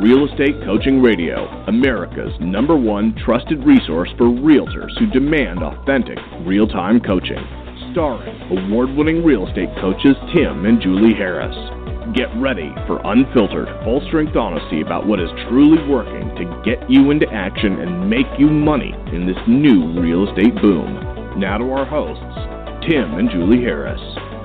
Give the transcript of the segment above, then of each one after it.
Real Estate Coaching Radio, America's #1 trusted resource for realtors who demand authentic, real-time coaching. Starring award-winning real estate coaches Tim and Julie Harris. Get ready for unfiltered, full-strength honesty about what is truly working to get you into action and make you money in this new real estate boom. Now to our hosts, Tim and Julie Harris.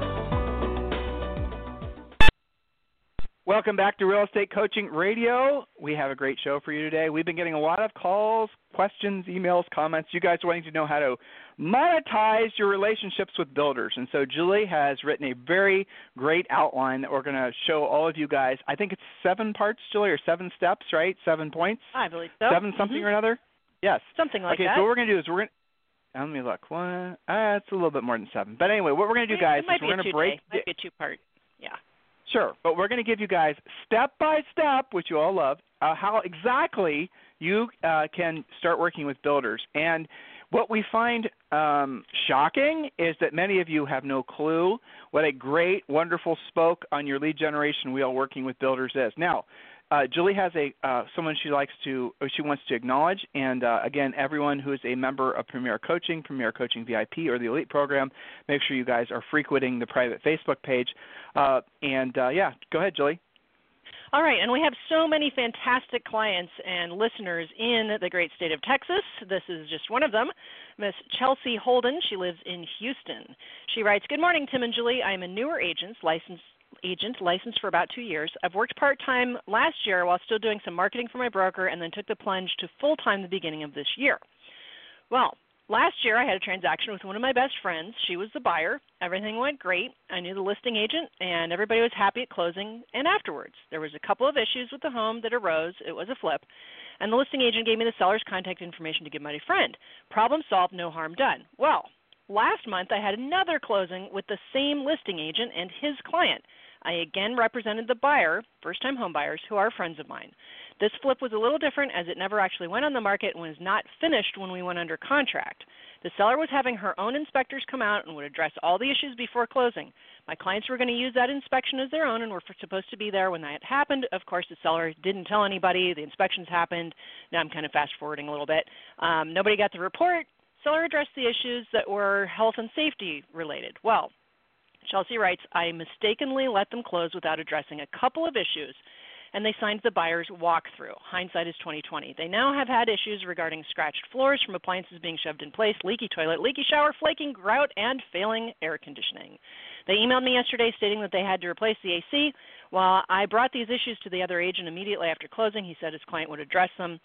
Welcome back to Real Estate Coaching Radio. We have a great show for you today. We've been getting a lot of calls, questions, emails, comments. You guys are wanting to know how to monetize your relationships with builders. And so Julie has written a very great outline that we're going to show all of you guys. I think it's 7 parts, Julie, or 7 steps, right? 7 points? I believe so. 7 something or another? Yes. Something like that. Okay, so what we're going to do is let me look. It's a little bit more than 7. But anyway, what we're going to do, guys, is we're going to break. It might be a 2-part. Yeah. Sure, but we're going to give you guys step by step, which you all love, how exactly you can start working with builders. And what we find shocking is that many of you have no clue what a great, wonderful spoke on your lead generation wheel working with builders is. Now, Julie has someone she wants to acknowledge, and again, everyone who is a member of Premier Coaching VIP, or the Elite Program, make sure you guys are frequenting the private Facebook page. Go ahead, Julie. All right, and we have so many fantastic clients and listeners in the great state of Texas. This is just one of them, Miss Chelsea Holden. She lives in Houston. She writes, "Good morning, Tim and Julie. I am a newer agent licensed for about 2 years. I've worked part-time last year while still doing some marketing for my broker, and then took the plunge to full-time the beginning of this year. Well, last year I had a transaction with one of my best friends. She was the buyer. Everything went great. I knew the listing agent, and everybody was happy at closing and afterwards. There was a couple of issues with the home that arose. It was a flip, and the listing agent gave me the seller's contact information to give my friend. Problem solved, no harm done. Well, last month I had another closing with the same listing agent and his client. I again represented the buyer, first-time home buyers, who are friends of mine. This flip was a little different as it never actually went on the market and was not finished when we went under contract. The seller was having her own inspectors come out and would address all the issues before closing. My clients were going to use that inspection as their own and were supposed to be there when that happened. Of course, the seller didn't tell anybody. The inspections happened. Now I'm kind of fast-forwarding a little bit. Nobody got the report. Seller addressed the issues that were health and safety related. Well, Chelsea writes, I mistakenly let them close without addressing a couple of issues, and they signed the buyer's walkthrough. Hindsight is 20/20. They now have had issues regarding scratched floors from appliances being shoved in place, leaky toilet, leaky shower, flaking grout, and failing air conditioning. They emailed me yesterday stating that they had to replace the AC. While I brought these issues to the other agent immediately after closing, he said his client would address them,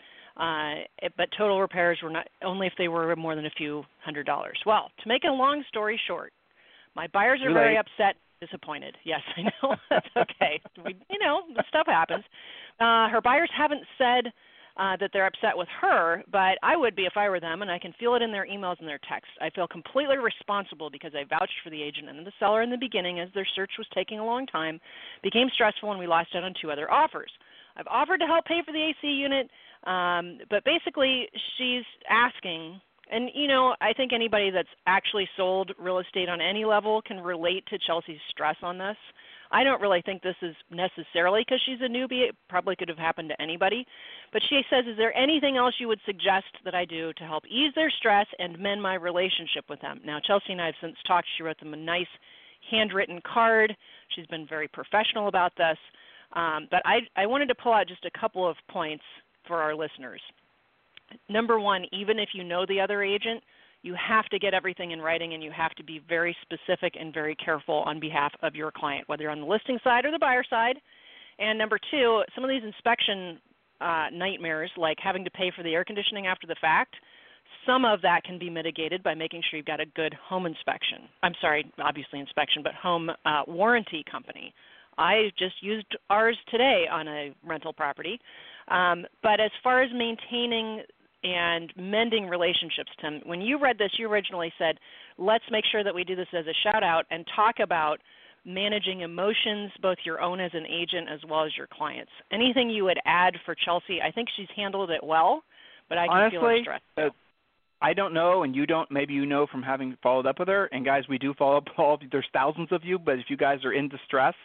but total repairs were not only if they were more than a few $100s. Well, to make a long story short, my buyers are very upset, disappointed. Yes, I know. That's okay. The stuff happens. Her buyers haven't said that they're upset with her, but I would be if I were them, and I can feel it in their emails and their texts. I feel completely responsible because I vouched for the agent and the seller in the beginning as their search was taking a long time, became stressful, and we lost out on 2 other offers. I've offered to help pay for the AC unit, but basically she's asking. And, I think anybody that's actually sold real estate on any level can relate to Chelsea's stress on this. I don't really think this is necessarily because she's a newbie. It probably could have happened to anybody. But she says, is there anything else you would suggest that I do to help ease their stress and mend my relationship with them? Now, Chelsea and I have since talked. She wrote them a nice handwritten card. She's been very professional about this. But I wanted to pull out just a couple of points for our listeners. Number 1, even if you know the other agent, you have to get everything in writing, and you have to be very specific and very careful on behalf of your client, whether you're on the listing side or the buyer side. And number 2, some of these inspection nightmares, like having to pay for the air conditioning after the fact, some of that can be mitigated by making sure you've got a good home inspection. I'm sorry, obviously inspection, but home warranty company. I just used ours today on a rental property. But as far as maintaining and mending relationships, Tim, when you read this, you originally said, let's make sure that we do this as a shout-out and talk about managing emotions, both your own as an agent as well as your clients. Anything you would add for Chelsea? I think she's handled it well, but I can feel her stress. I don't know, and you don't. Maybe you know from having followed up with her. And, guys, we do follow up. There's thousands of you, but if you guys are in distress,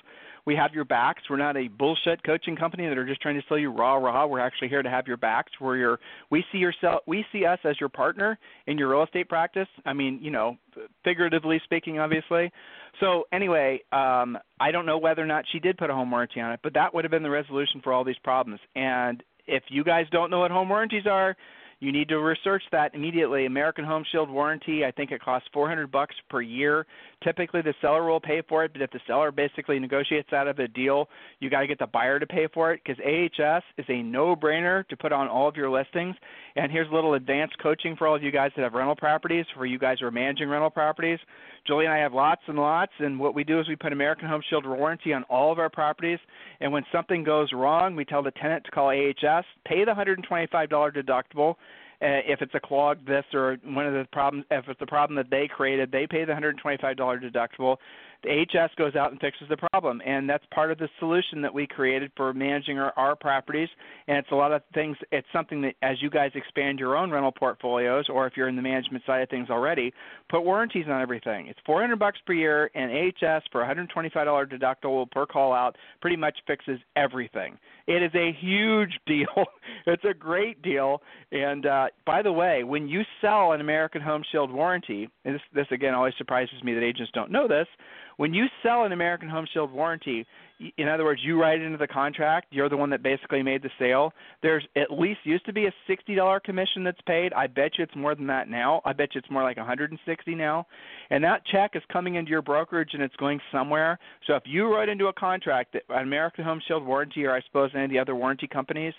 We have your backs. We're not a bullshit coaching company that are just trying to sell you rah. We're actually here to have your backs. We see us as your partner in your real estate practice. I mean, figuratively speaking, obviously. So anyway, I don't know whether or not she did put a home warranty on it, but that would have been the resolution for all these problems. And if you guys don't know what home warranties are, you need to research that immediately. American Home Shield warranty, I think it costs $400 per year. Typically, the seller will pay for it, but if the seller basically negotiates out of a deal, you got to get the buyer to pay for it, because AHS is a no-brainer to put on all of your listings. And here's a little advanced coaching for all of you guys that have rental properties, for you guys who are managing rental properties. Julie and I have lots and lots, and what we do is we put American Home Shield warranty on all of our properties, and when something goes wrong, we tell the tenant to call AHS, pay the $125 deductible. If it's a clogged this or one of the problems, if it's a problem that they created, they pay the $125 deductible. The HS goes out and fixes the problem, and that's part of the solution that we created for managing our properties. And it's a lot of things. It's something that as you guys expand your own rental portfolios, or if you're in the management side of things already, put warranties on everything. It's $400 per year, and AHS for $125 deductible per call out pretty much fixes everything. It is a huge deal. It's a great deal. And by the way, when you sell an American Home Shield warranty, and this again always surprises me that agents don't know this, when you sell an American Home Shield warranty, in other words, you write it into the contract, you're the one that basically made the sale, there's at least used to be a $60 commission that's paid. I bet you it's more than that now. I bet you it's more like $160 now. And that check is coming into your brokerage and it's going somewhere. So if you wrote into a contract that an American Home Shield warranty, or I suppose any of the other warranty companies,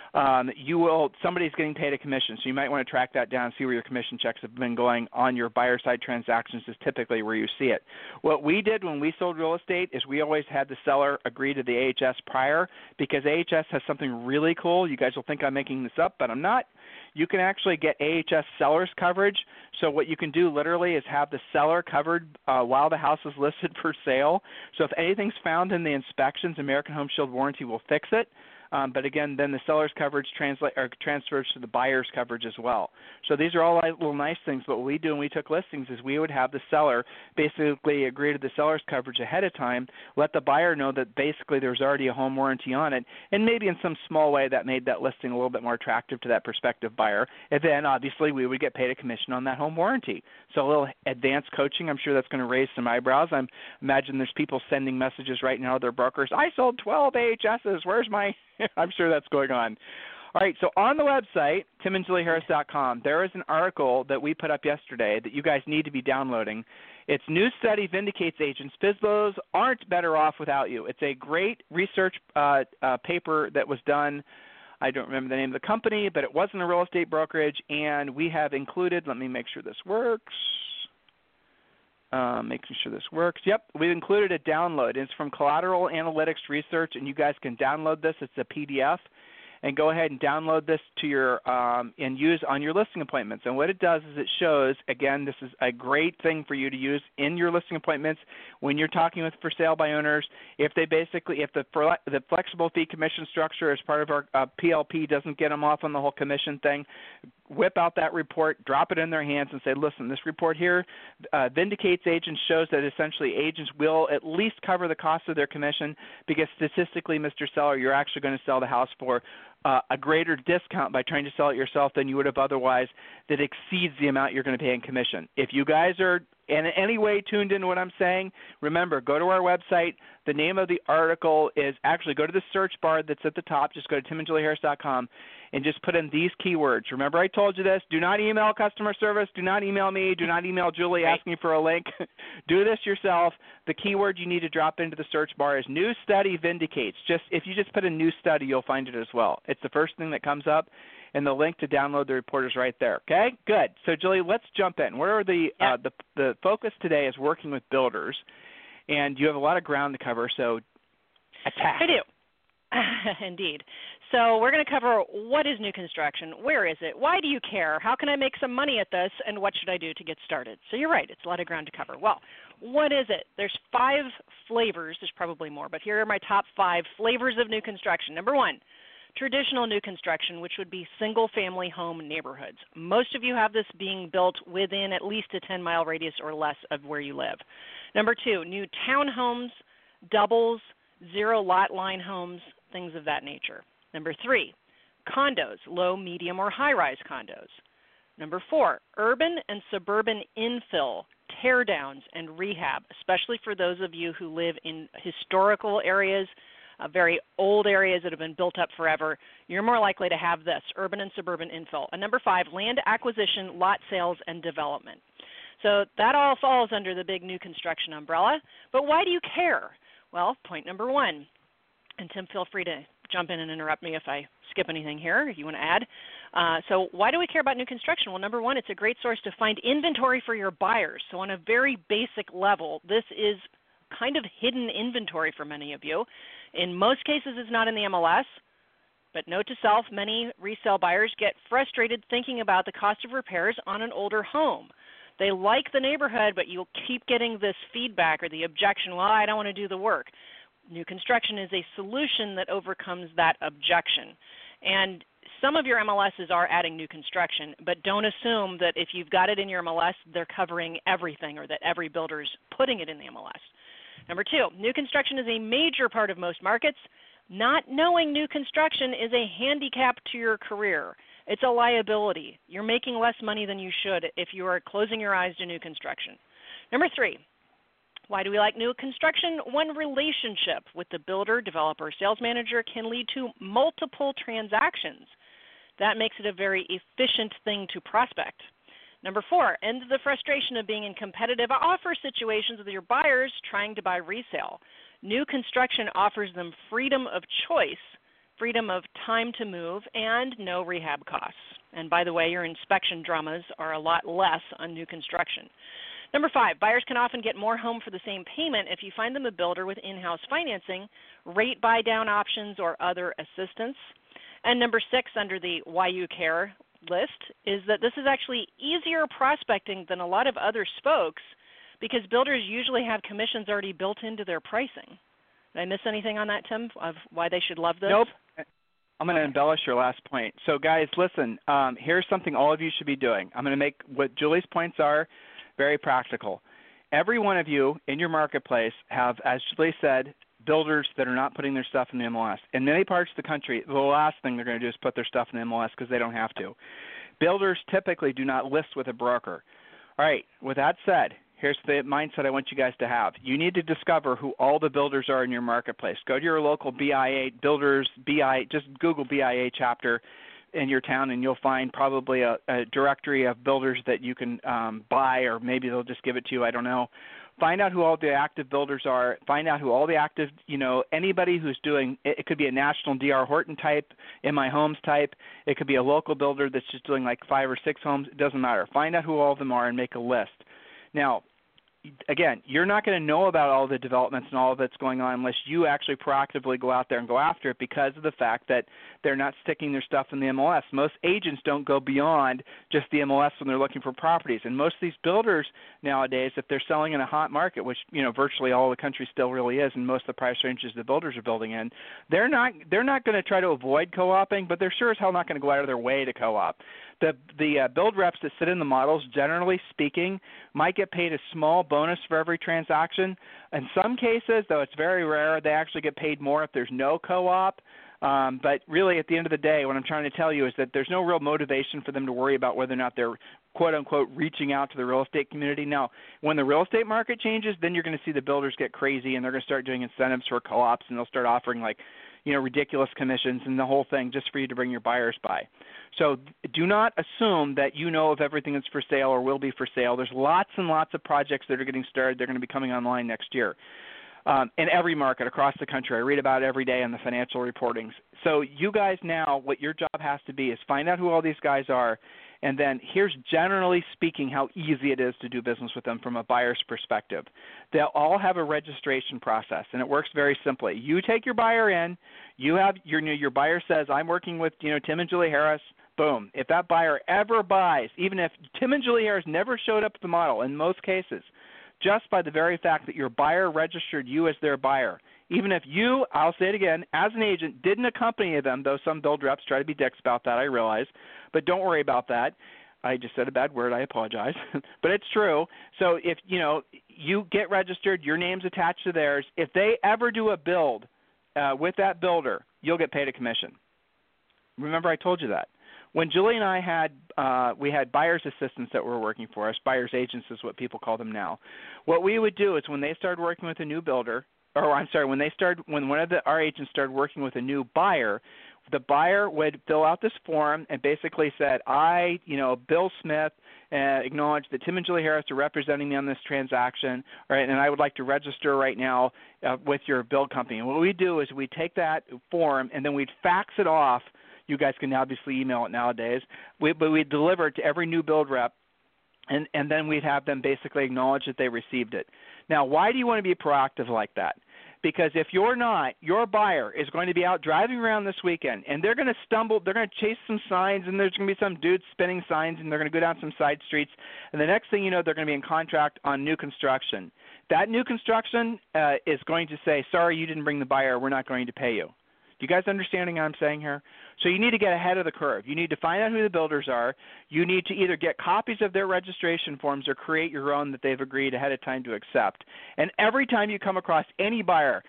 somebody's getting paid a commission, so you might want to track that down and see where your commission checks have been going on your buyer side transactions is typically where you see it. What we did when we sold real estate is we always had the seller agree to the AHS prior, because AHS has something really cool. You guys will think I'm making this up, but I'm not. You can actually get AHS seller's coverage. So what you can do literally is have the seller covered while the house is listed for sale. So if anything's found in the inspections, American Home Shield warranty will fix it. But again, then the seller's coverage transfers to the buyer's coverage as well. So these are all little nice things. But what we do when we took listings is we would have the seller basically agree to the seller's coverage ahead of time, let the buyer know that basically there's already a home warranty on it, and maybe in some small way that made that listing a little bit more attractive to that prospective buyer. And then obviously we would get paid a commission on that home warranty. So a little advanced coaching, I'm sure that's going to raise some eyebrows. I imagine there's people sending messages right now to their brokers. I sold 12 AHSs. Where's my I'm sure that's going on. All right, so on the website, timandjulieharris.com, there is an article that we put up yesterday that you guys need to be downloading. It's New Study Vindicates Agents. FSBOs aren't better off without you. It's a great research paper that was done. I don't remember the name of the company, but it wasn't a real estate brokerage, and we have included, let me make sure this works. Making sure this works. Yep, we've included a download. It's from Collateral Analytics Research, and you guys can download this. It's a PDF, and go ahead and download this to your and use on your listing appointments. And what it does is it shows, again, this is a great thing for you to use in your listing appointments when you're talking with for sale by owners. If they basically, if the flexible fee commission structure as part of our PLP doesn't get them off on the whole commission thing, whip out that report, drop it in their hands, and say, listen, this report here vindicates agents, shows that essentially agents will at least cover the cost of their commission, because statistically, Mr. Seller, you're actually going to sell the house for a greater discount by trying to sell it yourself than you would have otherwise, that exceeds the amount you're going to pay in commission. If you guys are in any way tuned into what I'm saying, remember, go to our website. The name of the article is actually, go to the search bar that's at the top. Just go to timandjulieharris.com and just put in these keywords. Remember, I told you this. Do not email customer service. Do not email me. Do not email Julie asking for a link. Do this yourself. The keyword you need to drop into the search bar is New Study Vindicates. If you just put in New Study, you'll find it as well. It's the first thing that comes up, and the link to download the report is right there. Okay, good. So, Julie, let's jump in. Where are the focus today is working with builders, and you have a lot of ground to cover, so attack. I do. Indeed. So we're going to cover what is new construction, where is it, why do you care, how can I make some money at this, and what should I do to get started. So you're right, it's a lot of ground to cover. Well, what is it? There's 5 flavors. There's probably more, but here are my top 5 flavors of new construction. Number 1, traditional new construction, which would be single-family home neighborhoods. Most of you have this being built within at least a 10-mile radius or less of where you live. Number 2, new townhomes, doubles, zero lot line homes, things of that nature. Number 3, condos, low, medium, or high-rise condos. Number 4, urban and suburban infill, teardowns, and rehab, especially for those of you who live in historical areas, very old areas that have been built up forever. You're more likely to have this, urban and suburban infill. And number 5, land acquisition, lot sales, and development. So that all falls under the big new construction umbrella. But why do you care? Well, point number 1, and Tim, feel free to jump in and interrupt me if I skip anything here, if you want to add. So why do we care about new construction? Well, number 1, it's a great source to find inventory for your buyers. So on a very basic level, this is kind of hidden inventory for many of you. In most cases, it's not in the MLS. But note to self, many resale buyers get frustrated thinking about the cost of repairs on an older home. They like the neighborhood, but you'll keep getting this feedback or the objection, well, I don't want to do the work. New construction is a solution that overcomes that objection. And some of your MLSs are adding new construction, but don't assume that if you've got it in your MLS, they're covering everything or that every builder's putting it in the MLS. Number 2, new construction is a major part of most markets. Not knowing new construction is a handicap to your career. It's a liability. You're making less money than you should if you are closing your eyes to new construction. Number 3, why do we like new construction? One relationship with the builder, developer, sales manager can lead to multiple transactions. That makes it a very efficient thing to prospect. Number 4, end the frustration of being in competitive offer situations with your buyers trying to buy resale. New construction offers them freedom of choice, freedom of time to move, and no rehab costs. And by the way, your inspection dramas are a lot less on new construction. Number 5, buyers can often get more home for the same payment if you find them a builder with in-house financing, rate buy-down options, or other assistance. And number 6, under the why you care list, is that this is actually easier prospecting than a lot of other spokes because builders usually have commissions already built into their pricing. Did I miss anything on that, Tim, of why they should love this? Nope. I'm going to embellish your last point. So, guys, listen, here's something all of you should be doing. I'm going to make what Julie's points are very practical. Every one of you in your marketplace have, as Julie said, builders that are not putting their stuff in the MLS. In many parts of the country, the last thing they're going to do is put their stuff in the MLS because they don't have to. Builders typically do not list with a broker. All right, with that said, here's the mindset I want you guys to have. You need to discover who all the builders are in your marketplace. Go to your local BIA builders, just Google BIA chapter in your town, and you'll find probably a directory of builders that you can buy, or maybe they'll just give it to you. I don't know. Find out who all the active builders are. Find out who all the active, anybody who's doing, it could be a national D.R. Horton type, In My Homes type. It could be a local builder that's just doing like 5 or 6 homes. It doesn't matter. Find out who all of them are and make a list. Now, again, you're not going to know about all the developments and all that's going on unless you actually proactively go out there and go after it because of the fact that they're not sticking their stuff in the MLS. Most agents don't go beyond just the MLS when they're looking for properties. And most of these builders nowadays, if they're selling in a hot market, which virtually all the country still really is, and most of the price ranges the builders are building in, they're not going to try to avoid co-oping, but they're sure as hell not going to go out of their way to co-op. The build reps that sit in the models, generally speaking, might get paid a small bonus for every transaction. In some cases, though it's very rare, they actually get paid more if there's no co-op. But really, at the end of the day, what I'm trying to tell you is that there's no real motivation for them to worry about whether or not they're, quote-unquote, reaching out to the real estate community. Now, when the real estate market changes, then you're going to see the builders get crazy, and they're going to start doing incentives for co-ops, and they'll start offering, ridiculous commissions and the whole thing just for you to bring your buyers by. So do not assume that you know of everything that's for sale or will be for sale. There's lots and lots of projects that are getting started. They're going to be coming online next year. In every market across the country. I read about it every day in the financial reportings. So you guys now, what your job has to be is find out who all these guys are, and then here's generally speaking how easy it is to do business with them from a buyer's perspective. They'll all have a registration process, and it works very simply. You take your buyer in. You have your buyer says, I'm working with Tim and Julie Harris. Boom. If that buyer ever buys, even if Tim and Julie Harris never showed up at the model in most cases, just by the very fact that your buyer registered you as their buyer, even if you, I'll say it again, as an agent, didn't accompany them, though some build reps try to be dicks about that, I realize, but don't worry about that. I just said a bad word. I apologize. But it's true. So if, you get registered, your name's attached to theirs. If they ever do a build with that builder, you'll get paid a commission. Remember I told you that. When Julie and I had we had buyer's assistants that were working for us, buyer's agents is what people call them now. What we would do is when they started working with a new builder, when one of our agents started working with a new buyer, the buyer would fill out this form and basically said, Bill Smith, acknowledge that Tim and Julie Harris are representing me on this transaction, right, and I would like to register right now with your build company. And what we do is we take that form and then we'd fax it off. You guys can obviously email it nowadays, but we'd deliver it to every new build rep, and then we'd have them basically acknowledge that they received it. Now, why do you want to be proactive like that? Because if you're not, your buyer is going to be out driving around this weekend, and they're going to stumble, they're going to chase some signs, and there's going to be some dudes spinning signs, and they're going to go down some side streets, and the next thing you know, they're going to be in contract on new construction. That new construction is going to say, sorry, you didn't bring the buyer, we're not going to pay you. Do you guys understanding what I'm saying here? So you need to get ahead of the curve. You need to find out who the builders are. You need to either get copies of their registration forms or create your own that they've agreed ahead of time to accept. And every time you come across any buyer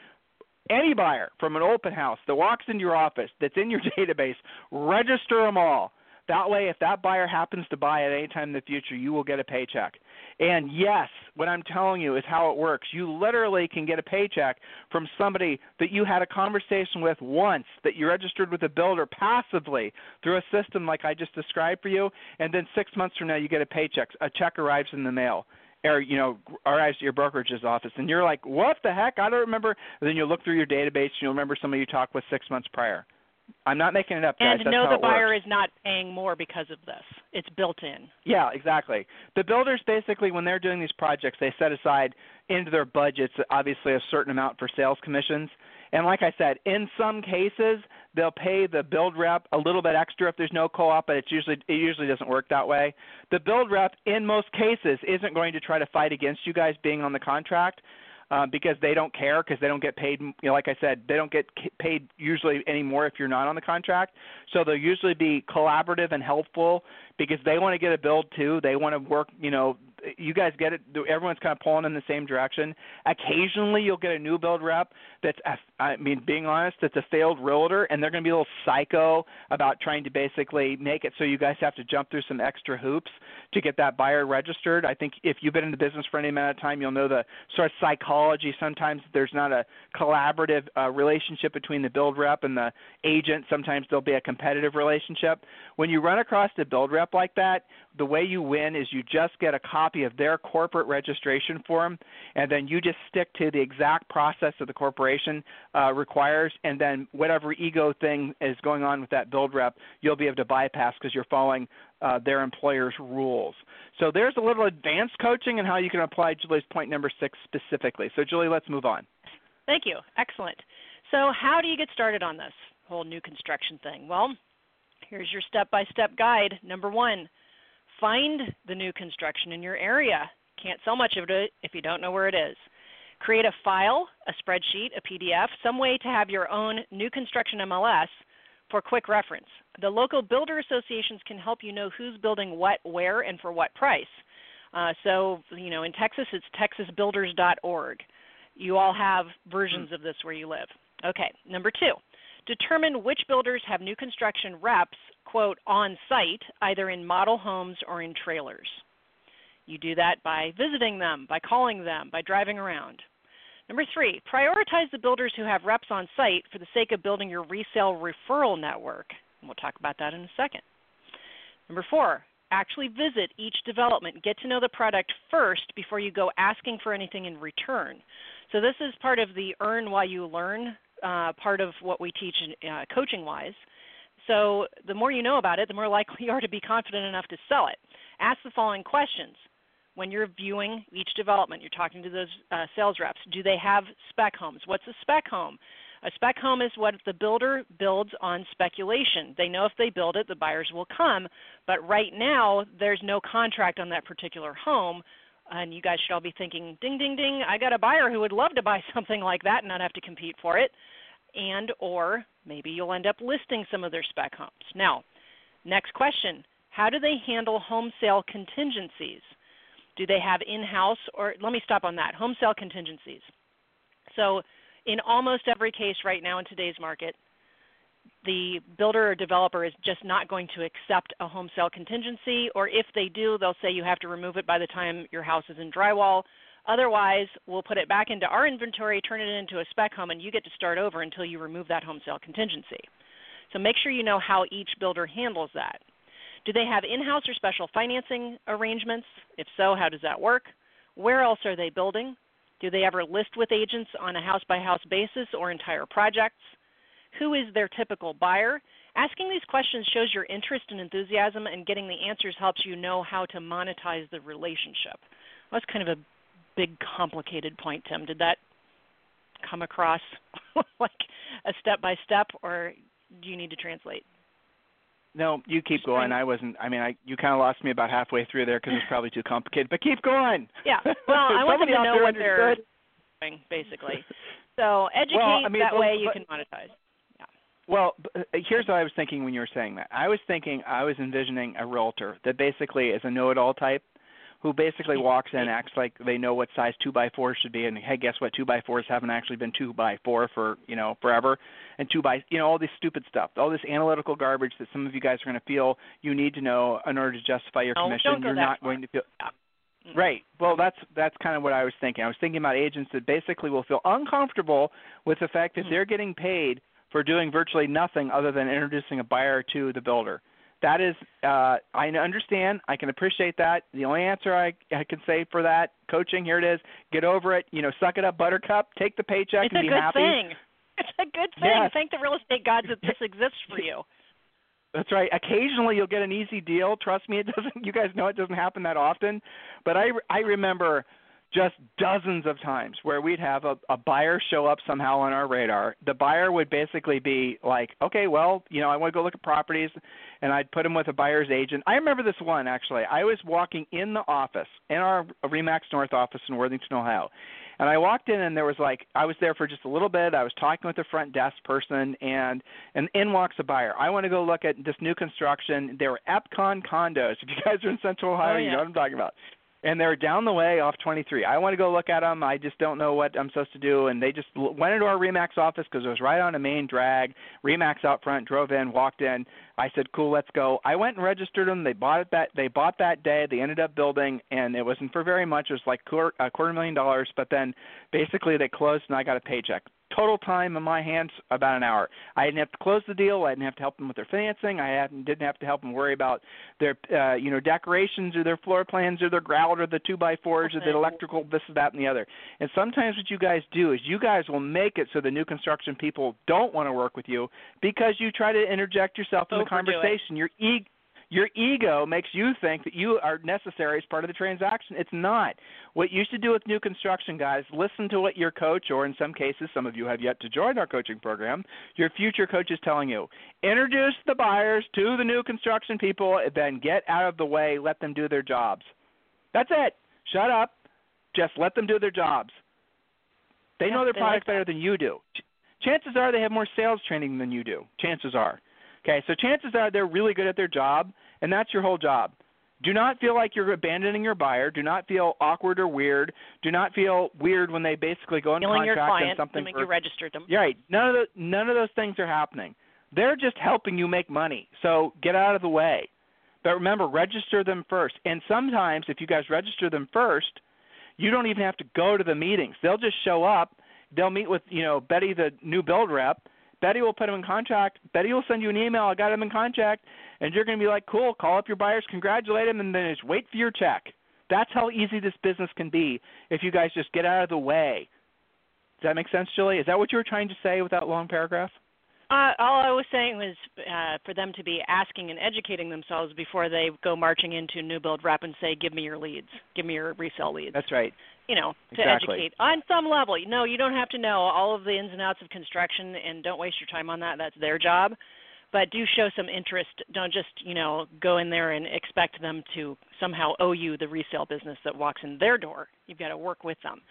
from an open house that walks into your office that's in your database, register them all. That way, if that buyer happens to buy at any time in the future, you will get a paycheck. And yes, what I'm telling you is how it works. You literally can get a paycheck from somebody that you had a conversation with once, that you registered with a builder passively through a system like I just described for you, and then 6 months from now you get a paycheck. A check arrives in the mail. Or, arrives at your brokerage's office, and you're like, what the heck? I don't remember. And then you'll look through your database, and you'll remember somebody you talked with 6 months prior. I'm not making it up, guys. And that's know how the buyer works. is not paying more because of this. It's built in. Yeah, exactly. The builders basically, when they're doing these projects, they set aside into their budgets, obviously, a certain amount for sales commissions. And like I said, in some cases, they'll pay the build rep a little bit extra if there's no co-op, but it usually doesn't work that way. The build rep, in most cases, isn't going to try to fight against you guys being on the contract. Because they don't care, because they don't get paid, like I said, they don't get paid usually anymore if you're not on the contract. So they'll usually be collaborative and helpful because they want to get a build too. They want to work, you guys get it. Everyone's kind of pulling in the same direction. Occasionally you'll get a new build rep that's, being honest, that's a failed realtor, and they're going to be a little psycho about trying to basically make it so you guys have to jump through some extra hoops to get that buyer registered. I think if you've been in the business for any amount of time, you'll know the sort of psychology. Sometimes there's not a collaborative relationship between the build rep and the agent. Sometimes there'll be a competitive relationship. When you run across a build rep like that, the way you win is you just get a copy of their corporate registration form, and then you just stick to the exact process that the corporation requires, and then whatever ego thing is going on with that build rep, you'll be able to bypass because you're following their employer's rules. So there's a little advanced coaching and how you can apply Julie's point number 6 specifically. So, Julie, let's move on. Thank you. Excellent. So how do you get started on this whole new construction thing? Well, here's your step-by-step guide. Number 1, find the new construction in your area. Can't sell much of it if you don't know where it is. Create a file, a spreadsheet, a PDF, some way to have your own new construction MLS for quick reference. The local builder associations can help you know who's building what, where, and for what price. In Texas, it's texasbuilders.org. You all have versions of this where you live. Okay, number 2, determine which builders have new construction reps, quote, on site, either in model homes or in trailers. You do that by visiting them, by calling them, by driving around. Number 3, prioritize the builders who have reps on site for the sake of building your resale referral network. And we'll talk about that in a second. Number 4, actually visit each development. Get to know the product first before you go asking for anything in return. So this is part of the earn while you learn part of what we teach coaching-wise. So the more you know about it, the more likely you are to be confident enough to sell it. Ask the following questions. When you're viewing each development, you're talking to those sales reps. Do they have spec homes? What's a spec home? A spec home is what the builder builds on speculation. They know if they build it, the buyers will come, but right now there's no contract on that particular home, and you guys should all be thinking, ding, ding, ding, I got a buyer who would love to buy something like that and not have to compete for it, and or maybe you'll end up listing some of their spec homes. Now, next question. How do they handle home sale contingencies? Do they have in-house, or let me stop on that, home sale contingencies. So in almost every case right now in today's market, the builder or developer is just not going to accept a home sale contingency, or if they do, they'll say you have to remove it by the time your house is in drywall. Otherwise, we'll put it back into our inventory, turn it into a spec home, and you get to start over until you remove that home sale contingency. So make sure you know how each builder handles that. Do they have in-house or special financing arrangements? If so, how does that work? Where else are they building? Do they ever list with agents on a house-by-house basis or entire projects? Who is their typical buyer? Asking these questions shows your interest and enthusiasm, and getting the answers helps you know how to monetize the relationship. That's kind of a big, complicated point, Tim. Did that come across like a step-by-step, or do you need to translate? No, you keep going. You kind of lost me about halfway through there because it's probably too complicated. But keep going. Yeah. Well, I want them to know what they're doing, basically. So educate, that way you can monetize. Yeah. Well, here's what I was thinking when you were saying that. I was envisioning a realtor that basically is a know-it-all type, who basically walks in, acts like they know what size 2x4 should be, and hey, guess what? 2x4s haven't actually been 2x4 for forever, and all this stupid stuff, all this analytical garbage that some of you guys are going to feel you need to know in order to justify your commission. Don't go You're that not far. going to feel. Right. Well, that's kind of what I was thinking. I was thinking about agents that basically will feel uncomfortable with the fact that they're getting paid for doing virtually nothing other than introducing a buyer to the builder. That is, I understand. I can appreciate that. The only answer I can say for that, coaching, here it is, get over it. Suck it up, buttercup. Take the paycheck and be happy. It's a good thing. Yes. Thank the real estate gods that this exists for you. That's right. Occasionally you'll get an easy deal. Trust me, it doesn't. You guys know it doesn't happen that often. But I remember just dozens of times where we'd have a buyer show up somehow on our radar. The buyer would basically be like, okay, well, I want to go look at properties, and I'd put him with a buyer's agent. I remember this one, actually. I was walking in the office, in our RE/MAX North office in Worthington, Ohio, and I walked in, and I was there for just a little bit. I was talking with the front desk person, and in walks a buyer. I want to go look at this new construction. They were Epcon condos. If you guys are in Central Ohio, you know what I'm talking about. And they're down the way off 23. I want to go look at them. I just don't know what I'm supposed to do. And they just went into our RE/MAX office because it was right on a main drag. RE/MAX out front, drove in, walked in. I said, cool, let's go. I went and registered them. They bought that day. They ended up building, and it wasn't for very much. It was like $250,000. But then basically they closed, and I got a paycheck. Total time in my hands, about an hour. I didn't have to close the deal. I didn't have to help them with their financing. I didn't have to help them worry about their, decorations or their floor plans or their grout or the 2x4s or the electrical, this, that, and the other. And sometimes what you guys do is you guys will make it so the new construction people don't want to work with you because you try to interject yourself in the conversation. Your ego makes you think that you are necessary as part of the transaction. It's not. What you should do with new construction, guys, listen to what your coach, or in some cases, some of you have yet to join our coaching program, your future coach is telling you. Introduce the buyers to the new construction people, then get out of the way, let them do their jobs. That's it. Shut up. Just let them do their jobs. They know their product better than you do. Chances are they have more sales training than you do. Chances are. Okay, so chances are they're really good at their job, and that's your whole job. Do not feel like you're abandoning your buyer. Do not feel awkward or weird. Do not feel weird when they basically go and contract on something. You registered them. Right. None of those things are happening. They're just helping you make money. So get out of the way. But remember, register them first. And sometimes if you guys register them first, you don't even have to go to the meetings. They'll just show up. They'll meet with, Betty, the new build rep. Betty will put them in contact. Betty will send you an email. I got them in contact. And you're going to be like, cool, call up your buyers, congratulate them, and then just wait for your check. That's how easy this business can be if you guys just get out of the way. Does that make sense, Julie? Is that what you were trying to say with that long paragraph? All I was saying was for them to be asking and educating themselves before they go marching into new build rep and say, give me your leads, give me your resale leads. That's right. To educate on some level. No, you don't have to know all of the ins and outs of construction, and don't waste your time on that. That's their job. But do show some interest. Don't just, go in there and expect them to somehow owe you the resale business that walks in their door. You've got to work with them.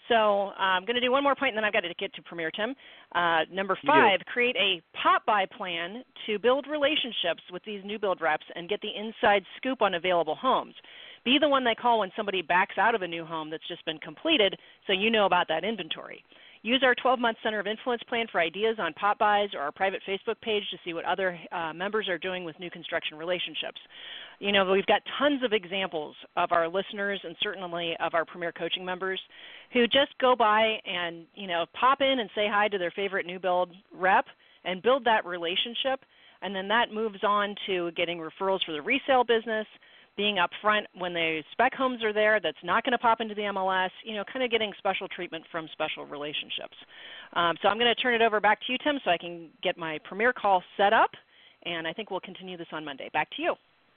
So I'm going to do one more point, and then I've got to get to Premier Tim. Number 5, create a pop-by plan to build relationships with these new build reps and get the inside scoop on available homes. Be the one they call when somebody backs out of a new home that's just been completed, so you know about that inventory. Use our 12-month Center of Influence plan for ideas on pop-bys or our private Facebook page to see what other members are doing with new construction relationships. You know, we've got tons of examples of our listeners and certainly of our Premier Coaching members who just go by and, you know, pop in and say hi to their favorite new build rep and build that relationship, and then that moves on to getting referrals for the resale business, being up front when the spec homes are there that's not going to pop into the MLS, you know, kind of getting special treatment from special relationships. So I'm going to turn it over back to you, Tim, so I can get my Premier call set up, and I think we'll continue this on Monday. Back to you.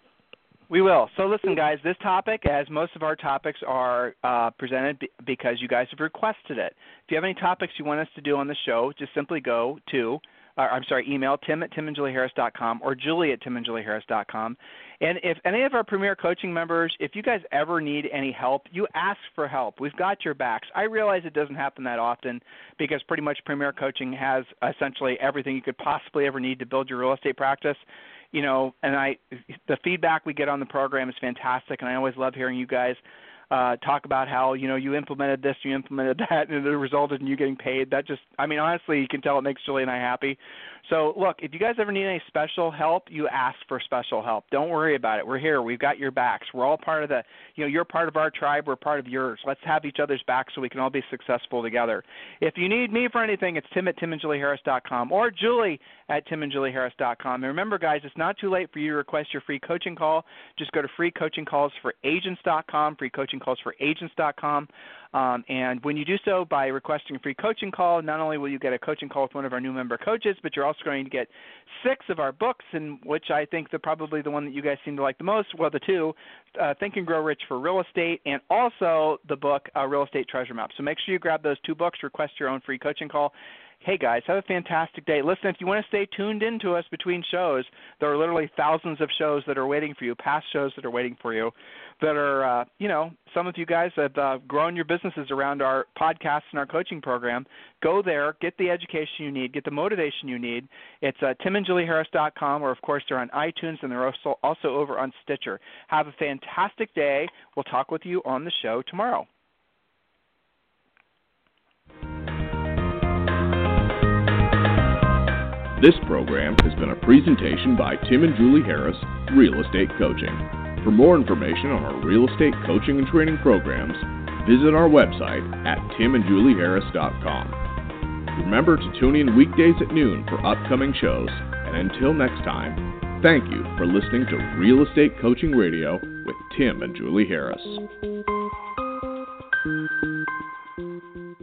We will. So listen, guys, this topic, as most of our topics are presented because you guys have requested it. If you have any topics you want us to do on the show, just simply go to email tim@timandjulieharris.com or julie@timandjulieharris.com. And if any of our Premier Coaching members, if you guys ever need any help, you ask for help. We've got your backs. I realize it doesn't happen that often because pretty much Premier Coaching has essentially everything you could possibly ever need to build your real estate practice. You know, and the feedback we get on the program is fantastic, and I always love hearing you guys talk about how, you know, you implemented this, you implemented that, and it resulted in you getting paid. That just, I mean, honestly, you can tell it makes Julie and I happy. So, look, if you guys ever need any special help, you ask for special help. Don't worry about it. We're here. We've got your backs. We're all part of the, you know, you're part of our tribe. We're part of yours. Let's have each other's backs so we can all be successful together. If you need me for anything, it's tim@timandjulieharris.com or julie@timandjulieharris.com. And remember, guys, it's not too late for you to request your free coaching call. Just go to freecoachingcallsforagents.com, freecoachingcallsforagents.com. And when you do so by requesting a free coaching call, not only will you get a coaching call with one of our new member coaches, but you're also going to get 6 of our books, in which I think probably the one that you guys seem to like the most, well, the 2, Think and Grow Rich for Real Estate, and also the book, Real Estate Treasure Map. So make sure you grab those 2 books, request your own free coaching call. Hey, guys, have a fantastic day. Listen, if you want to stay tuned in to us between shows, there are literally thousands of shows that are waiting for you, past shows that are waiting for you, that are, you know, some of you guys have grown your businesses around our podcasts and our coaching program. Go there, get the education you need, get the motivation you need. It's timandjulieharris.com, or, of course, they're on iTunes, and they're also over on Stitcher. Have a fantastic day. We'll talk with you on the show tomorrow. This program has been a presentation by Tim and Julie Harris, Real Estate Coaching. For more information on our real estate coaching and training programs, visit our website at timandjulieharris.com. Remember to tune in weekdays at noon for upcoming shows, and until next time, thank you for listening to Real Estate Coaching Radio with Tim and Julie Harris.